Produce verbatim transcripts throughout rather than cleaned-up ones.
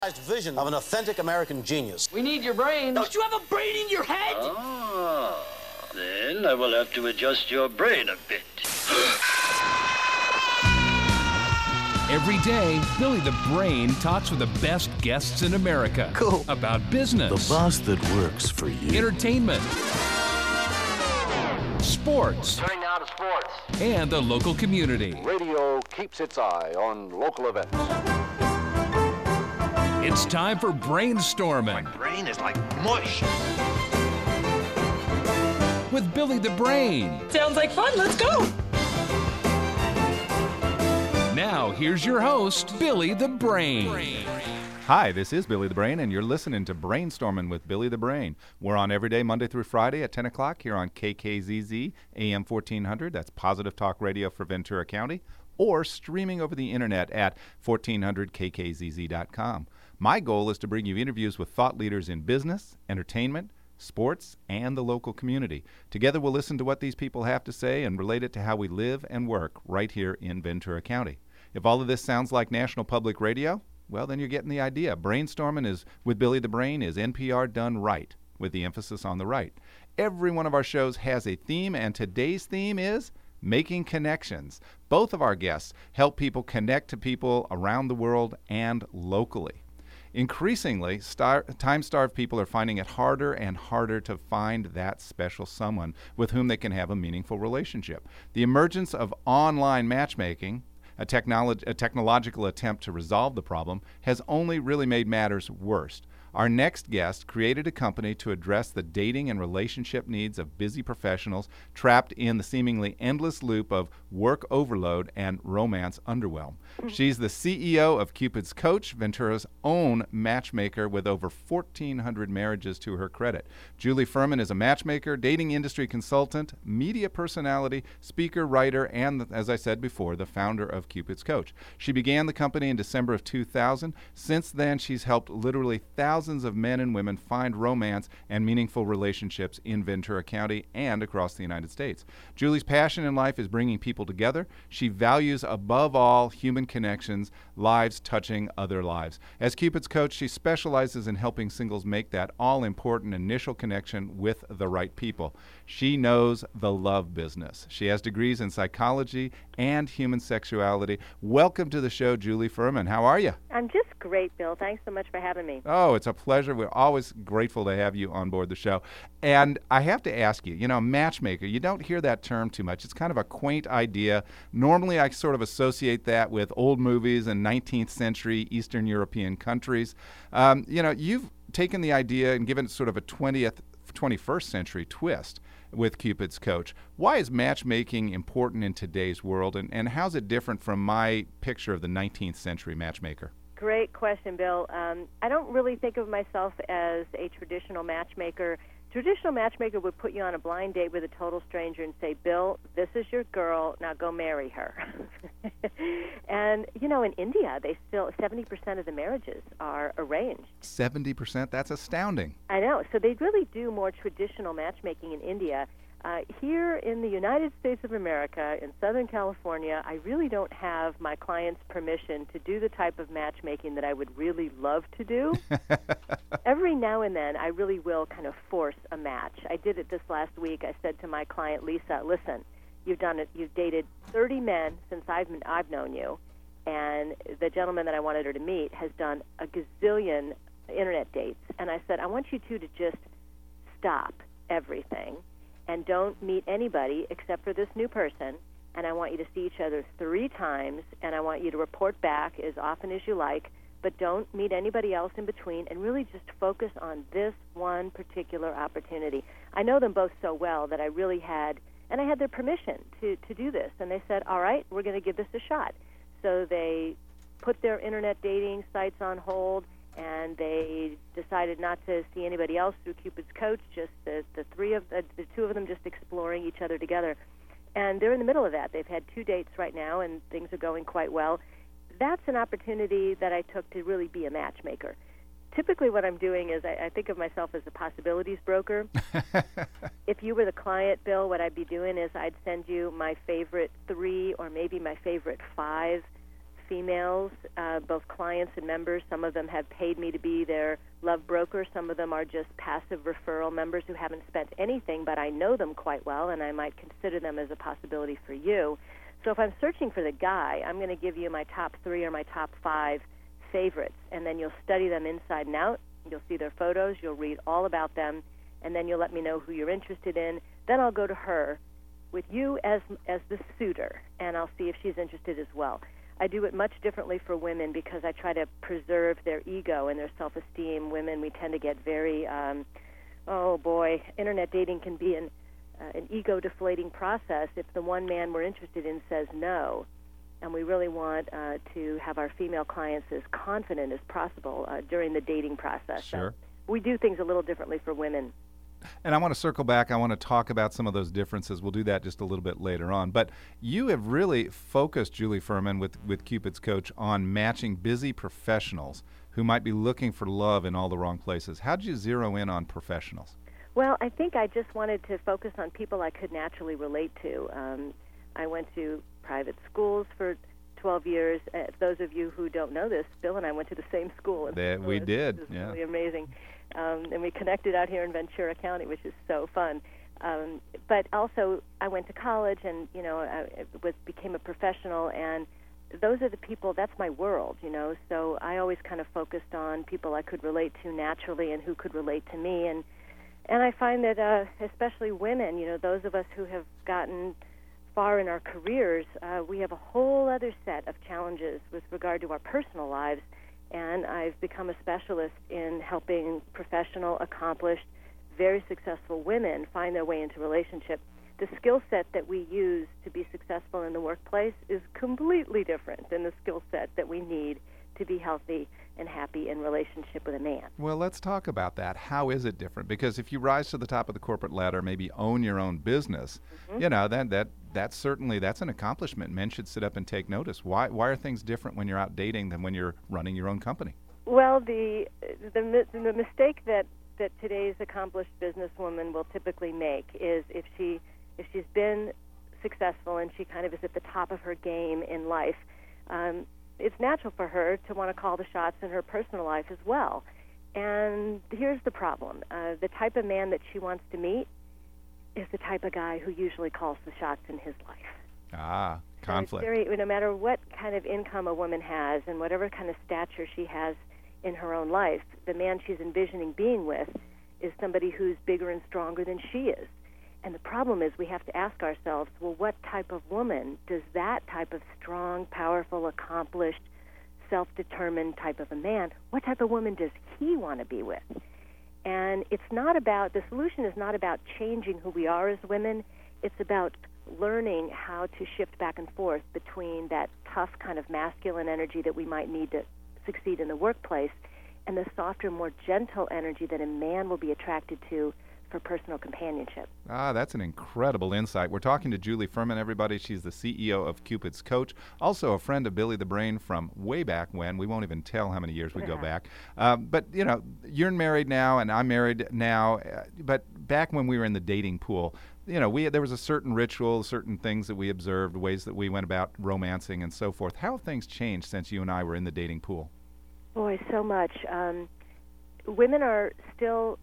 Vision of an authentic American genius. We need your brain. Don't you have a brain in your head? Ah, then I will have to adjust your brain a bit. Every day, Billy the Brain talks with the best guests in America. Cool. About business. The boss that works for you. Entertainment. Sports. Turning now to sports. And the local community. Radio keeps its eye on local events. It's time for Brainstorming. My brain is like mush. With Billy the Brain. Sounds like fun. Let's go. Now, here's your host, Billy the Brain. Hi, this is Billy the Brain, and you're listening to Brainstorming with Billy the Brain. We're on every day, Monday through Friday at ten o'clock here on K K Z Z, A M fourteen hundred. That's Positive Talk Radio for Ventura County, or streaming over the internet at fourteen hundred K K Z Z dot com. My goal is to bring you interviews with thought leaders in business, entertainment, sports, and the local community. Together we'll listen to what these people have to say and relate it to how we live and work right here in Ventura County. If all of this sounds like National Public Radio, well, then you're getting the idea. Brainstorming is with Billy the Brain is N P R done right, with the emphasis on the right. Every one of our shows has a theme, and today's theme is Making Connections. Both of our guests help people connect to people around the world and locally. Increasingly, star- time-starved people are finding it harder and harder to find that special someone with whom they can have a meaningful relationship. The emergence of online matchmaking, a, technolo- a technological attempt to resolve the problem, has only really made matters worse. Our next guest created a company to address the dating and relationship needs of busy professionals trapped in the seemingly endless loop of work overload and romance underwhelm. She's the C E O of Cupid's Coach, Ventura's own matchmaker with over fourteen hundred marriages to her credit. Julie Furman is a matchmaker, dating industry consultant, media personality, speaker, writer, and, as I said before, the founder of Cupid's Coach. She began the company in December of two thousand. Since then, she's helped literally thousands of men and women find romance and meaningful relationships in Ventura County and across the United States. Julie's passion in life is bringing people together. She values above all human connections, lives touching other lives. As Cupid's Coach, she specializes in helping singles make that all-important initial connection with the right people. She knows the love business. She has degrees in psychology and human sexuality. Welcome to the show, Julie Furman. How are you? I'm just great, Bill. Thanks so much for having me. Oh, it's a pleasure. We're always grateful to have you on board the show. And I have to ask you, you know, matchmaker, you don't hear that term too much. It's kind of a quaint idea. Normally, I sort of associate that with old movies and nineteenth century Eastern European countries. Um, you know, you've taken the idea and given it sort of a twentieth, twenty-first century twist with Cupid's Coach. Why is matchmaking important in today's world, and, and how's it different from my picture of the nineteenth century matchmaker? Great question, Bill. Um, I don't really think of myself as a traditional matchmaker. Traditional matchmaker would put you on a blind date with a total stranger and say, Bill, this is your girl, now go marry her. And, you know, in India, they still, seventy percent of the marriages are arranged. seventy percent? That's astounding. I know. So they really do more traditional matchmaking in India. Uh, here in the United States of America, in Southern California, I really don't have my clients' permission to do the type of matchmaking that I would really love to do. Every now and then, I really will kind of force a match. I did it this last week. I said to my client, Lisa, listen, you've done it. You've dated thirty men since I've, I've known you, and the gentleman that I wanted her to meet has done a gazillion Internet dates. And I said, I want you two to just stop everything and don't meet anybody except for this new person, and I want you to see each other three times, and I want you to report back as often as you like, but don't meet anybody else in between, and really just focus on this one particular opportunity. I know them both so well that I really had, and I had their permission to, to do this, and they said, all right, we're going to give this a shot. So they put their Internet dating sites on hold, and they decided not to see anybody else through Cupid's Coach, just the, the three of the, the two of them just exploring each other together. And they're in the middle of that. They've had two dates right now, and things are going quite well. That's an opportunity that I took to really be a matchmaker. Typically what I'm doing is I, I think of myself as a possibilities broker. If you were the client, Bill, what I'd be doing is I'd send you my favorite three or maybe my favorite five females, uh, both clients and members. Some of them have paid me to be their love broker. Some of them are just passive referral members who haven't spent anything, but I know them quite well, and I might consider them as a possibility for you. So if I'm searching for the guy, I'm going to give you my top three or my top five favorites, and then you'll study them inside and out. You'll see their photos. You'll read all about them, and then you'll let me know who you're interested in. Then I'll go to her with you as as the suitor, and I'll see if she's interested as well. I do it much differently for women because I try to preserve their ego and their self-esteem. Women, we tend to get very, um, oh boy, internet dating can be an, uh, an ego-deflating process if the one man we're interested in says no. And we really want uh, to have our female clients as confident as possible uh, during the dating process. Sure. So we do things a little differently for women. And I want to circle back. I want to talk about some of those differences. We'll do that just a little bit later on. But you have really focused, Julie Furman, with, with Cupid's Coach, on matching busy professionals who might be looking for love in all the wrong places. How did you zero in on professionals? Well, I think I just wanted to focus on people I could naturally relate to. Um, I went to private schools for twelve years. Uh, those of you who don't know this, Bill and I went to the same school. That we did, It was yeah. really amazing. Um, and we connected out here in Ventura County, which is so fun. Um, but also, I went to college, and you know, I was became a professional, and those are the people. That's my world, you know. So I always kind of focused on people I could relate to naturally, and who could relate to me. And and I find that, uh, especially women, you know, those of us who have gotten far in our careers, uh, we have a whole other set of challenges with regard to our personal lives. And I've become a specialist in helping professional, accomplished, very successful women find their way into relationship. The skill set that we use to be successful in the workplace is completely different than the skill set that we need to be healthy and happy in relationship with a man. Well, let's talk about that. How is it different? Because if you rise to the top of the corporate ladder, maybe own your own business, mm-hmm. you know, that that that's certainly that's an accomplishment. Men should sit up and take notice. Why why are things different when you're out dating than when you're running your own company? Well, the the the mistake that that today's accomplished businesswoman will typically make is if she if she's been successful and she kind of is at the top of her game in life, um, it's natural for her to want to call the shots in her personal life as well. And here's the problem. Uh, the type of man that she wants to meet is the type of guy who usually calls the shots in his life. Ah, conflict. So it's very, no matter what kind of income a woman has and whatever kind of stature she has in her own life, the man she's envisioning being with is somebody who's bigger and stronger than she is. And the problem is we have to ask ourselves, well, what type of woman does that type of strong, powerful, accomplished, self-determined type of a man, what type of woman does he want to be with? And it's not about, the solution is not about changing who we are as women. It's about learning how to shift back and forth between that tough kind of masculine energy that we might need to succeed in the workplace and the softer, more gentle energy that a man will be attracted to for personal companionship. Ah, that's an incredible insight. We're talking to Julie Furman, everybody. She's the C E O of Cupid's Coach, also a friend of Billy the Brain from way back when. We won't even tell how many years we go back. Uh, but, you know, you're married now, and I'm married now. Uh, but back when we were in the dating pool, you know, we there was a certain ritual, certain things that we observed, ways that we went about romancing and so forth. How have things changed since you and I were in the dating pool? Boy, so much. Um, women are still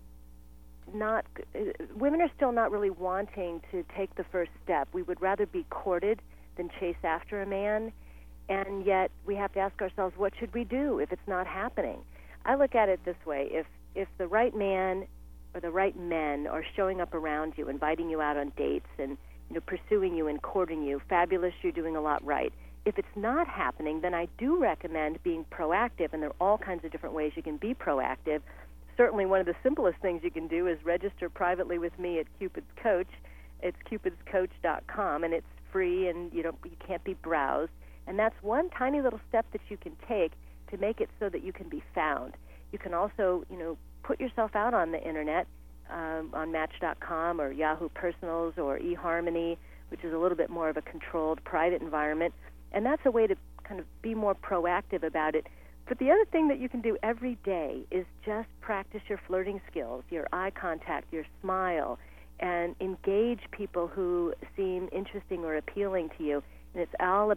not uh, women are still not really wanting to take the first step. We would rather be courted than chase after a man, and yet we have to ask ourselves, what should we do if it's not happening? I look at it this way: if if the right man or the right men are showing up around you, inviting you out on dates, and you know pursuing you and courting you, fabulous, you're doing a lot right. If it's not happening, then I do recommend being proactive, and there are all kinds of different ways you can be proactive. Certainly one of the simplest things you can do is register privately with me at Cupid's Coach. It's cupids coach dot com, and it's free, and you don't you can't be browsed. And that's one tiny little step that you can take to make it so that you can be found. You can also, you know, put yourself out on the internet um, on Match dot com or Yahoo Personals or eHarmony, which is a little bit more of a controlled, private environment. And that's a way to kind of be more proactive about it. But the other thing that you can do every day is just practice your flirting skills, your eye contact, your smile, and engage people who seem interesting or appealing to you. And it's all about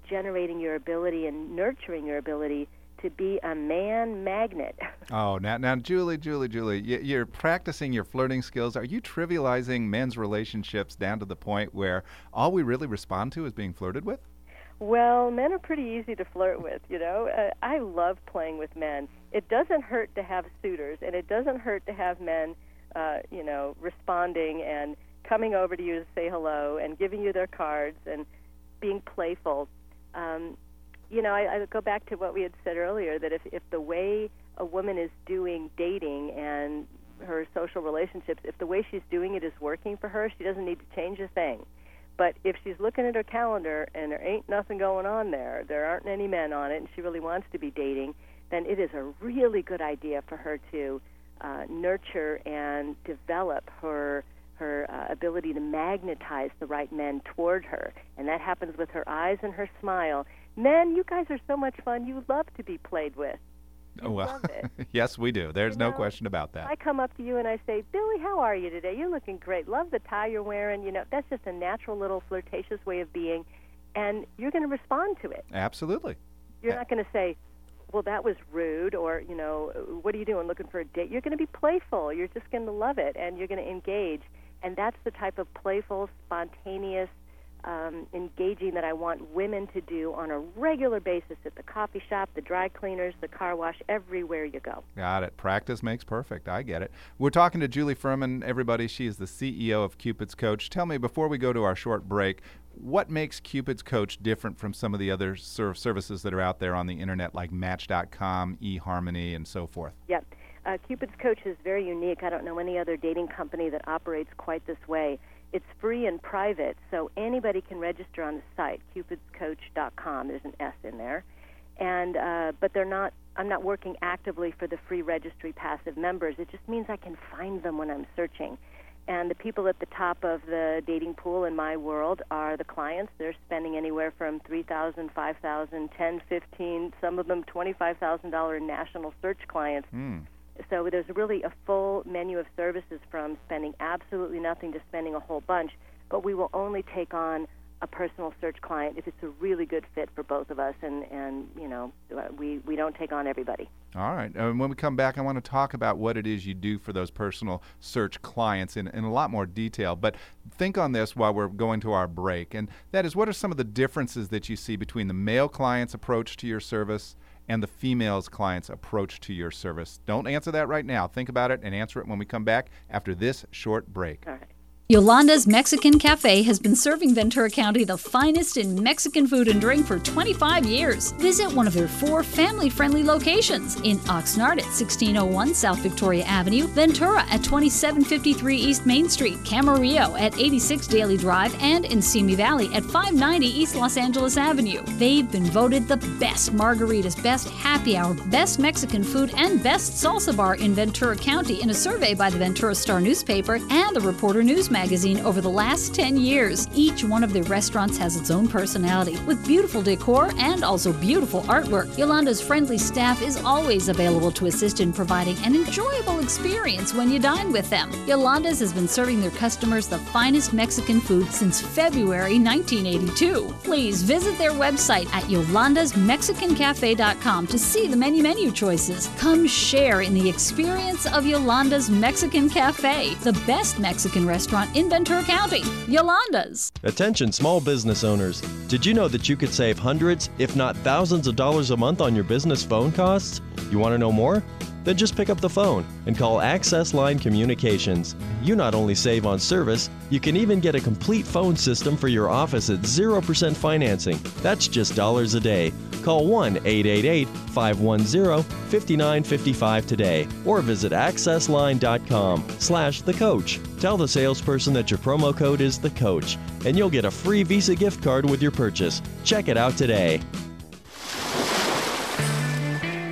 generating your ability and nurturing your ability to be a man magnet. Oh, now, now, Julie, Julie, Julie, y- you're practicing your flirting skills. Are you trivializing men's relationships down to the point where all we really respond to is being flirted with? Well, men are pretty easy to flirt with, you know. Uh, I love playing with men. It doesn't hurt to have suitors, and it doesn't hurt to have men, uh, you know, responding and coming over to you to say hello and giving you their cards and being playful. Um, you know, I, I go back to what we had said earlier, that if, if the way a woman is doing dating and her social relationships, if the way she's doing it is working for her, she doesn't need to change a thing. But if she's looking at her calendar and there ain't nothing going on there, there aren't any men on it, and she really wants to be dating, then it is a really good idea for her to uh, nurture and develop her her uh, ability to magnetize the right men toward her. And that happens with her eyes and her smile. Men, you guys are so much fun. You love to be played with. You Oh, well, love it. yes, we do. There's You no know, question about that. I come up to you and I say, Billy, how are you today? You're looking great. Love the tie you're wearing. You know, that's just a natural little flirtatious way of being, and you're going to respond to it. Absolutely. You're not going to say, well, that was rude, or, you know, what are you doing, looking for a date? You're going to be playful. You're just going to love it, and you're going to engage. And that's the type of playful, spontaneous, um, engaging that I want women to do on a regular basis at the coffee shop, the dry cleaners, the car wash, everywhere you go. Got it. Practice makes perfect. I get it. We're talking to Julie Furman, everybody. She is the C E O of Cupid's Coach. Tell me, before we go to our short break, what makes Cupid's Coach different from some of the other ser- services that are out there on the internet, like Match dot com, eHarmony, and so forth? Yep. Uh, Cupid's Coach is very unique. I don't know any other dating company that operates quite this way. It's free and private, so anybody can register on the site, cupids coach dot com. There's an S in there. And uh, but they're not. I'm not working actively for the free registry passive members. It just means I can find them when I'm searching. And the people at the top of the dating pool in my world are the clients. They're spending anywhere from three thousand dollars, five thousand dollars, ten thousand dollars, fifteen thousand dollars, some of them twenty-five thousand dollars national search clients. Mm. So there's really a full menu of services, from spending absolutely nothing to spending a whole bunch, but we will only take on a personal search client if it's a really good fit for both of us, and, and you know, we, we don't take on everybody. All right. And when we come back, I want to talk about what it is you do for those personal search clients in, in a lot more detail. But think on this while we're going to our break, and that is, what are some of the differences that you see between the male client's approach to your service and the female's client's approach to your service? Don't answer that right now. Think about it and answer it when we come back after this short break. All right. Yolanda's Mexican Cafe has been serving Ventura County the finest in Mexican food and drink for twenty-five years. Visit one of their four family-friendly locations in Oxnard at sixteen oh one South Victoria Avenue, Ventura at twenty-seven fifty-three East Main Street, Camarillo at eighty-six Daly Drive, and in Simi Valley at five ninety East Los Angeles Avenue. They've been voted the best margaritas, best happy hour, best Mexican food, and best salsa bar in Ventura County in a survey by the Ventura Star newspaper and the Reporter News magazine over the last ten years. Each one of their restaurants has its own personality, with beautiful decor and also beautiful artwork. Yolanda's friendly staff is always available to assist in providing an enjoyable experience when you dine with them. Yolanda's has been serving their customers the finest Mexican food since February nineteen eighty-two. Please visit their website at yolandas mexican cafe dot com to see the many menu choices. Come share in the experience of Yolanda's Mexican Cafe, the best Mexican restaurant in Ventura County. Yolanda's. Attention small business owners. Did you know that you could save hundreds, if not thousands of dollars a month on your business phone costs? You want to know more? Then just pick up the phone and call Access Line Communications. You not only save on service, you can even get a complete phone system for your office at zero percent financing. That's just dollars a day. Call one eight eight eight, five one zero, five nine five five today or visit access line dot com slash the coach. Tell the salesperson that your promo code is the coach and you'll get a free Visa gift card with your purchase. Check it out today.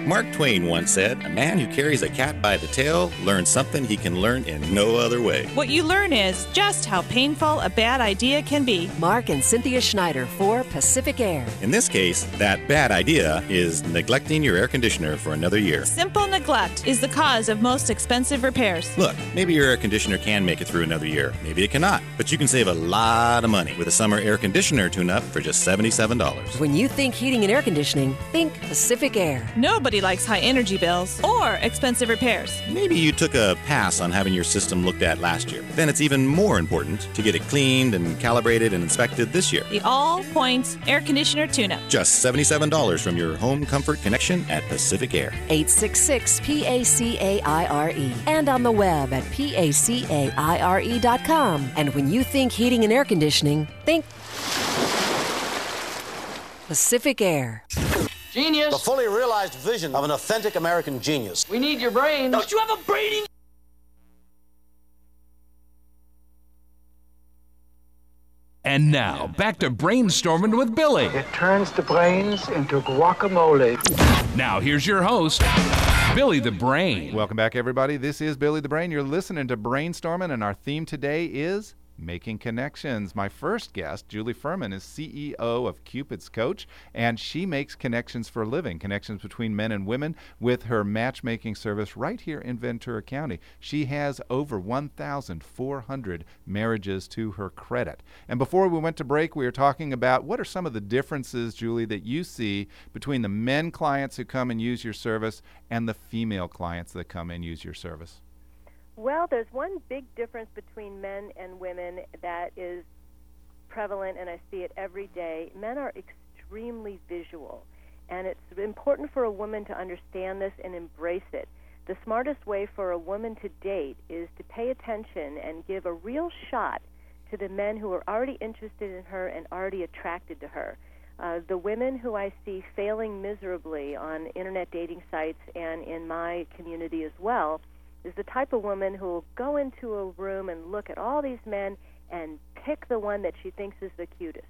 Mark Twain once said, "A man who carries a cat by the tail learns something he can learn in no other way." What you learn is just how painful a bad idea can be. Mark and Cynthia Schneider for Pacific Air. In this case, that bad idea is neglecting your air conditioner for another year. Simple neglect is the cause of most expensive repairs. Look, maybe your air conditioner can make it through another year. Maybe it cannot. But you can save a lot of money with a summer air conditioner tune-up for just seventy-seven dollars. When you think heating and air conditioning, think Pacific Air. Nobody likes high energy bills or expensive repairs. Maybe you took a pass on having your system looked at last year. Then it's even more important to get it cleaned and calibrated and inspected this year. The All Points Air Conditioner Tune-Up. Just seventy-seven dollars from your home comfort connection at Pacific Air. eight six six P A C A I R E and on the web at P A C A I R E dot com. And when you think heating and air conditioning, think Pacific Air. Genius. The fully realized vision of an authentic American genius. We need your brain. Don't you have a brain in And now, back to Brainstorming with Billy. It turns the brains into guacamole. Now, here's your host, Billy the Brain. Welcome back, everybody. This is Billy the Brain. You're listening to Brainstorming, and our theme today is Making Connections. My first guest, Julie Furman, is C E O of Cupid's Coach, and she makes connections for a living, connections between men and women with her matchmaking service right here in Ventura County. She has over one thousand four hundred marriages to her credit. And before we went to break, we were talking about what are some of the differences, Julie, that you see between the men clients who come and use your service and the female clients that come and use your service? Well, there's one big difference between men and women that is prevalent, and I see it every day. Men are extremely visual, and it's important for a woman to understand this and embrace it. The smartest way for a woman to date is to pay attention and give a real shot to the men who are already interested in her and already attracted to her. Uh, the women who I see failing miserably on internet dating sites and in my community as well is the type of woman who will go into a room and look at all these men and pick the one that she thinks is the cutest.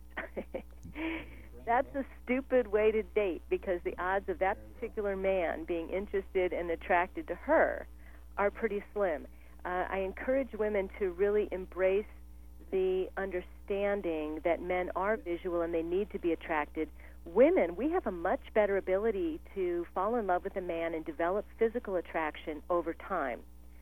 That's a stupid way to date, because the odds of that particular man being interested and attracted to her are pretty slim. Uh, I encourage women to really embrace the understanding that men are visual and they need to be attracted. Women, we have a much better ability to fall in love with a man and develop physical attraction over time.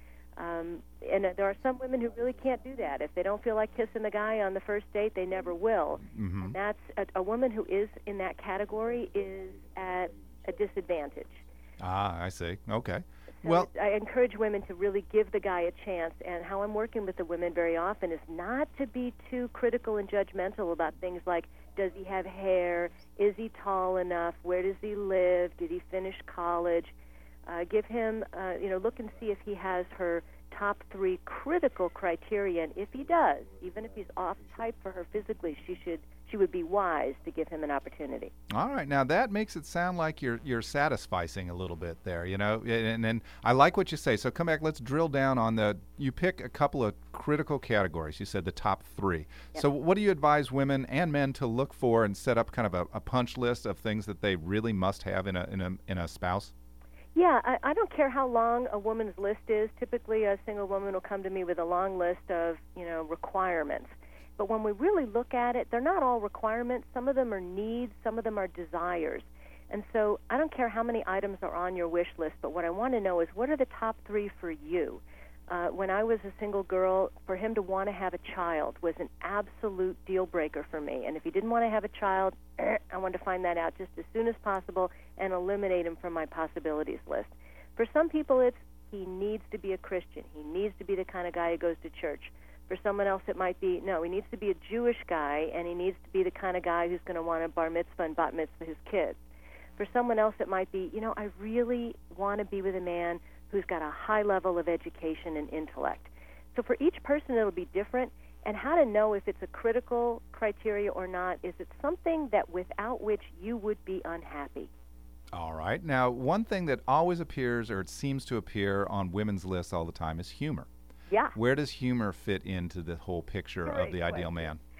Um, and there are some women who really can't do that. If they don't feel like kissing the guy on the first date, they never will. Mm-hmm. And that's a, a woman who is in that category is at a disadvantage. Ah, I see. Okay. So well, I encourage women to really give the guy a chance, and how I'm working with the women very often is not to be too critical and judgmental about things like, does he have hair, is he tall enough, where does he live, did he finish college? Uh, give him, uh, you know, look and see if he has her top three critical criteria, and if he does, even if he's off type for her physically, she should she would be wise to give him an opportunity. All right, now that makes it sound like you're you're satisficing a little bit there, you know, and then I like what you say. So come back, let's drill down on the, you pick a couple of critical categories. You said the top three. Yep. So what do you advise women and men to look for and set up kind of a, a punch list of things that they really must have in a in a in a spouse? Yeah, I, I don't care how long a woman's list is. Typically, a single woman will come to me with a long list of, you know, requirements. But when we really look at it, they're not all requirements. Some of them are needs, some of them are desires. And so I don't care how many items are on your wish list, but what I want to know is, what are the top three for you? Uh, when I was a single girl, for him to want to have a child was an absolute deal breaker for me. And if he didn't want to have a child, I wanted to find that out just as soon as possible and eliminate him from my possibilities list. For some people, it's he needs to be a Christian. He needs to be the kind of guy who goes to church. For someone else, it might be, no, he needs to be a Jewish guy, and he needs to be the kind of guy who's going to want to bar mitzvah and bat mitzvah his kids. For someone else, it might be, you know, I really want to be with a man who's got a high level of education and intellect. So for each person, it'll be different. And how to know if it's a critical criteria or not, is it something that without which you would be unhappy? All right. Now, one thing that always appears, or it seems to appear on women's lists all the time, is humor. Yeah. Where does humor fit into the whole picture Great of the ideal question. man?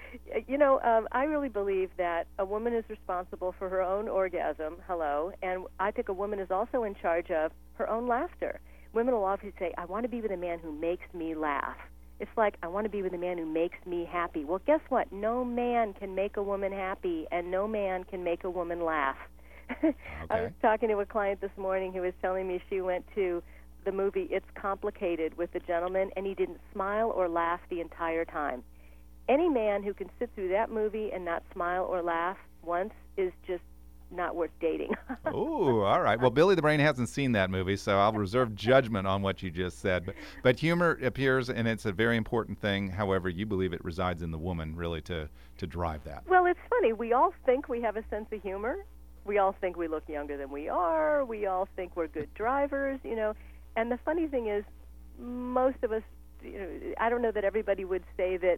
You know, um, I really believe that a woman is responsible for her own orgasm, hello, and I think a woman is also in charge of her own laughter. Women will often say, I want to be with a man who makes me laugh. It's like, I want to be with a man who makes me happy. Well, guess what? No man can make a woman happy, and no man can make a woman laugh. Okay. I was talking to a client this morning who was telling me she went to the movie It's Complicated with the gentleman, and he didn't smile or laugh the entire time. Any man who can sit through that movie and not smile or laugh once is just not worth dating. Ooh, all right. Well, Billy the Brain hasn't seen that movie, so I'll reserve judgment on what you just said. But, but humor appears, and it's a very important thing. However, you believe it resides in the woman, really, to, to drive that. Well, it's funny. We all think we have a sense of humor. We all think we look younger than we are. We all think we're good drivers, you know. And the funny thing is, most of us, you know, I don't know that everybody would say that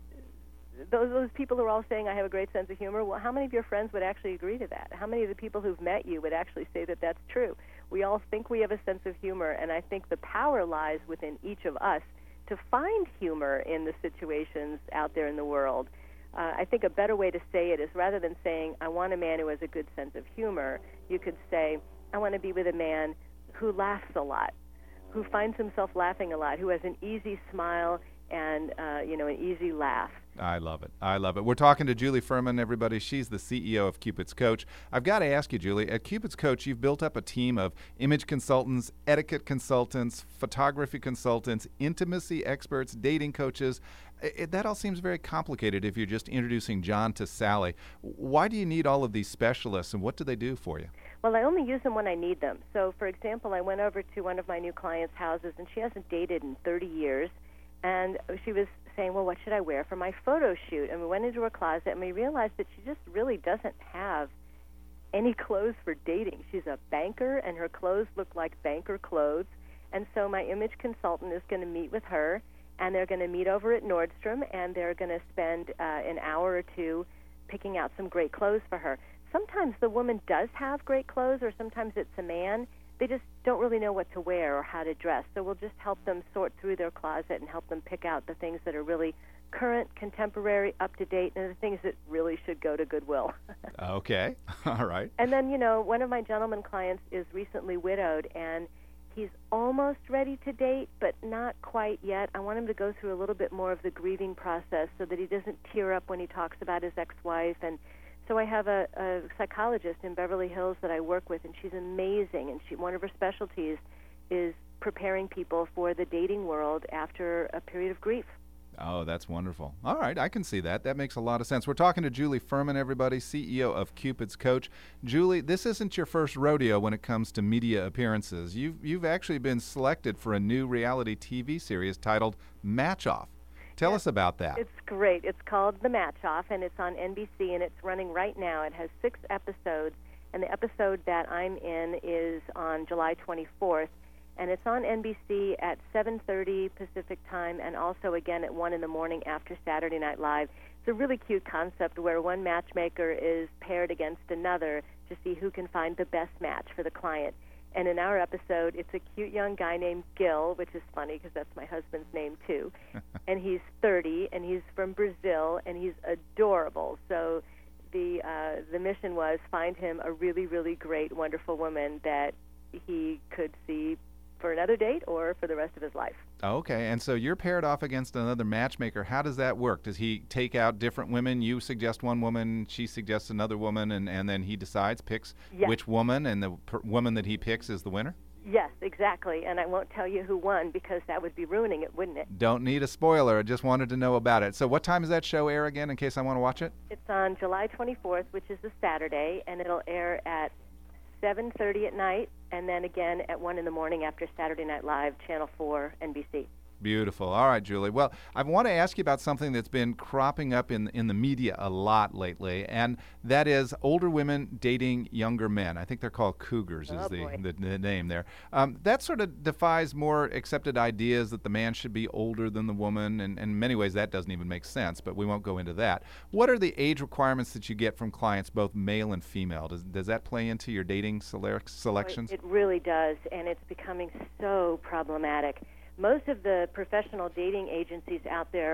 those those people who are all saying, I have a great sense of humor, well, how many of your friends would actually agree to that? How many of the people who've met you would actually say that that's true? We all think we have a sense of humor, and I think the power lies within each of us to find humor in the situations out there in the world. Uh, I think a better way to say it is, rather than saying, I want a man who has a good sense of humor, you could say, I want to be with a man who laughs a lot, who finds himself laughing a lot, who has an easy smile and, uh, you know, an easy laugh. I love it. I love it. We're talking to Julie Furman, everybody. She's the C E O of Cupid's Coach. I've got to ask you, Julie, at Cupid's Coach, you've built up a team of image consultants, etiquette consultants, photography consultants, intimacy experts, dating coaches. It, that all seems very complicated if you're just introducing John to Sally. Why do you need all of these specialists, and what do they do for you? Well, I only use them when I need them. So, for example, I went over to one of my new clients' houses, and she hasn't dated in thirty years, and she was saying, well, what should I wear for my photo shoot? And we went into her closet, and we realized that she just really doesn't have any clothes for dating. She's a banker, and her clothes look like banker clothes. And so my image consultant is going to meet with her, and they're going to meet over at Nordstrom, and they're going to spend uh, an hour or two picking out some great clothes for her. Sometimes the woman does have great clothes, or sometimes it's a man. They just don't really know what to wear or how to dress. So we'll just help them sort through their closet and help them pick out the things that are really current, contemporary, up-to-date, and the things that really should go to Goodwill. Okay. All right. And then, you know, one of my gentleman clients is recently widowed, and he's almost ready to date, but not quite yet. I want him to go through a little bit more of the grieving process so that he doesn't tear up when he talks about his ex-wife. And so I have a, a psychologist in Beverly Hills that I work with, and she's amazing. And she, one of her specialties is preparing people for the dating world after a period of grief. Oh, that's wonderful. All right, I can see that. That makes a lot of sense. We're talking to Julie Furman, everybody, C E O of Cupid's Coach. Julie, this isn't your first rodeo when it comes to media appearances. You've, you've actually been selected for a new reality T V series titled Match Off. Tell yes, us about that. It's great. It's called The Match Off, and it's on N B C, and it's running right now. It has six episodes, and the episode that I'm in is on July twenty-fourth, and it's on N B C at seven thirty Pacific time, and also again at one in the morning after Saturday Night Live. It's a really cute concept where one matchmaker is paired against another to see who can find the best match for the client. And in our episode, it's a cute young guy named Gil, which is funny because that's my husband's name too. And he's thirty, and he's from Brazil, and he's adorable. So the uh, the mission was find him a really, really great, wonderful woman that he could see for another date or for the rest of his life. Okay, and so you're paired off against another matchmaker. How does that work? Does he take out different women? You suggest one woman, she suggests another woman, and, and then he decides, picks yes. which woman, and the per- woman that he picks is the winner? Yes, exactly, and I won't tell you who won because that would be ruining it, wouldn't it? Don't need a spoiler. I just wanted to know about it. So what time does that show air again in case I want to watch it? It's on July twenty-fourth, which is a Saturday, and it'll air at seven thirty at night, and then again at one in the morning after Saturday Night Live, Channel four, N B C. Beautiful. All right, Julie. Well, I want to ask you about something that's been cropping up in in the media a lot lately, and that is older women dating younger men. I think they're called cougars is oh, the, boy. the the name there. Um, that sort of defies more accepted ideas that the man should be older than the woman, and, and in many ways that doesn't even make sense, but we won't go into that. What are the age requirements that you get from clients, both male and female? Does, does that play into your dating sele- selections? Oh, it, it really does, and it's becoming so problematic. Most of the professional dating agencies out there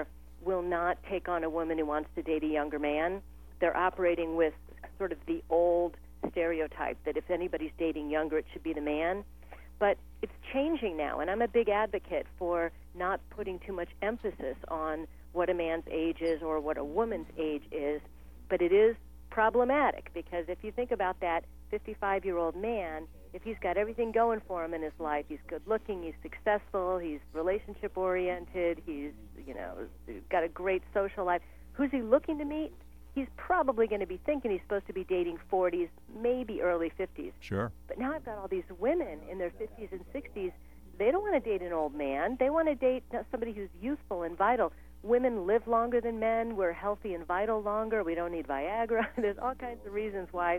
will not take on a woman who wants to date a younger man. They're operating with sort of the old stereotype that if anybody's dating younger, it should be the man. But it's changing now, and I'm a big advocate for not putting too much emphasis on what a man's age is or what a woman's age is. But it is problematic, because if you think about that fifty-five-year-old man, if he's got everything going for him in his life, he's good-looking, he's successful, he's relationship-oriented, he's, you know, got a great social life, who's he looking to meet? He's probably going to be thinking he's supposed to be dating forties, maybe early fifties. Sure. But now I've got all these women in their fifties and sixties. They don't want to date an old man. They want to date somebody who's youthful and vital. Women live longer than men. We're healthy and vital longer. We don't need Viagra. There's all kinds of reasons why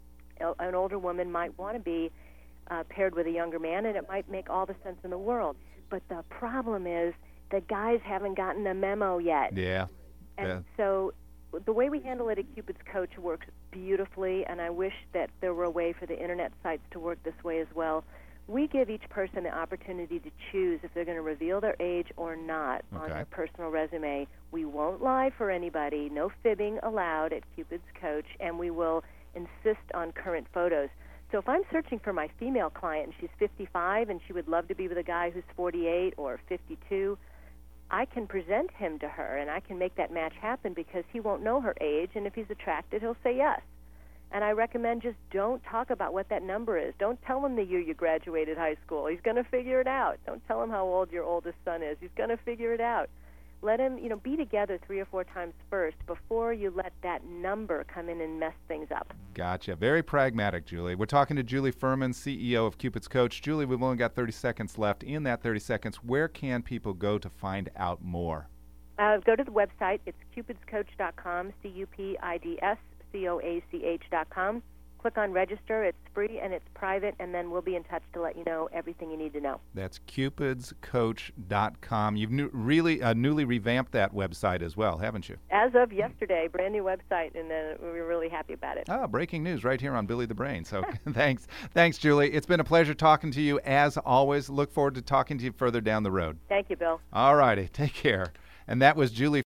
an older woman might want to be uh, paired with a younger man, and it might make all the sense in the world. But the problem is the guys haven't gotten the memo yet. Yeah. And yeah. so the way we handle it at Cupid's Coach works beautifully, and I wish that there were a way for the Internet sites to work this way as well. We give each person the opportunity to choose if they're going to reveal their age or not okay. on their personal resume. We won't lie for anybody. No fibbing allowed at Cupid's Coach, and we will insist on current photos. So if I'm searching for my female client and she's fifty-five and she would love to be with a guy who's forty-eight or fifty-two, I can present him to her, and I can make that match happen because he won't know her age, and if he's attracted, he'll say yes. And I recommend just don't talk about what that number is. Don't tell him the year you graduated high school. He's going to figure it out. Don't tell him how old your oldest son is. He's going to figure it out. Let him, you know, be together three or four times first before you let that number come in and mess things up. Gotcha. Very pragmatic, Julie. We're talking to Julie Furman, C E O of Cupid's Coach. Julie, we've only got thirty seconds left. In that thirty seconds, where can people go to find out more? Uh, go to the website. It's cupids coach dot com, C U P I D S C O A C H dot com. Click on register. It's free and it's private, and then we'll be in touch to let you know everything you need to know. That's cupids coach dot com. You've new, really uh, newly revamped that website as well, haven't you? As of yesterday, brand new website, and uh, we were really happy about it. Ah, breaking news right here on Billy the Brain. So thanks. Thanks, Julie. It's been a pleasure talking to you as always. Look forward to talking to you further down the road. Thank you, Bill. All righty. Take care. And that was Julie